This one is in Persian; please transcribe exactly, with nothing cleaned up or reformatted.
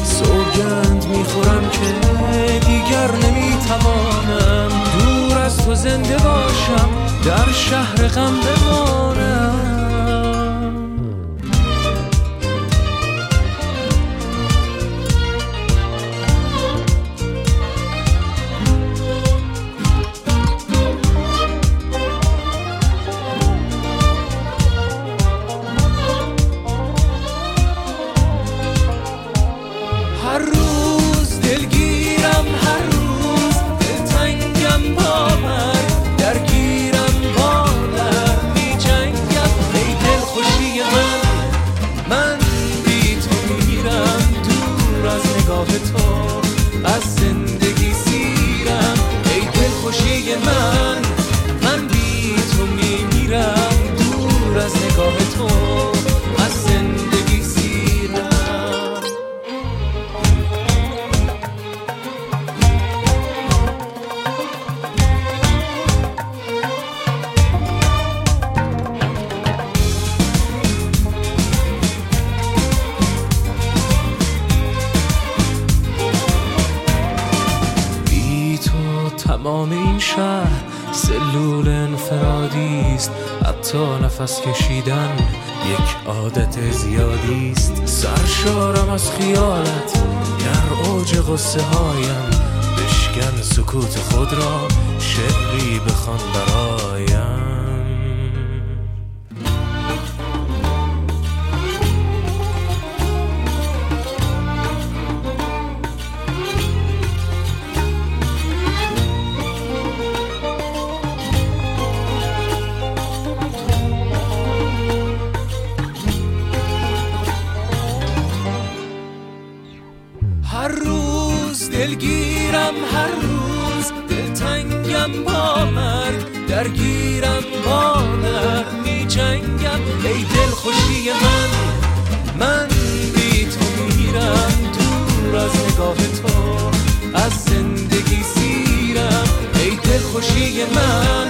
سوگند میخورم که دیگر نمیتوانم دور از تو زنده باشم، در شهر غم بمانم. هر روز دلگیرم، هر روز دلتنگم، باور درگیرم، باور می جنگم. ای دل خوشی من، من بی تو میرم، دور از نگاه تو از زندگی سیرم. ای دل خوشی من، من بی تو میمیرم، دور از نگاه تو از زندگی سیرم. تمام این شهر سلول انفرادیست، حتی نفس کشیدن یک عادت زیادیست. سرشارم از خیالت، در اوج غصه هایم بشکن سکوت خود را، شعری بخوان برایم. هر روز دلگیرم، هر روز دلتنگم، با مرگ درگیرم، با نر می جنگم. ای دل خوشی من، من بی تو میرم، دور از نگاه تو از زندگی سیرم. ای دل خوشی من.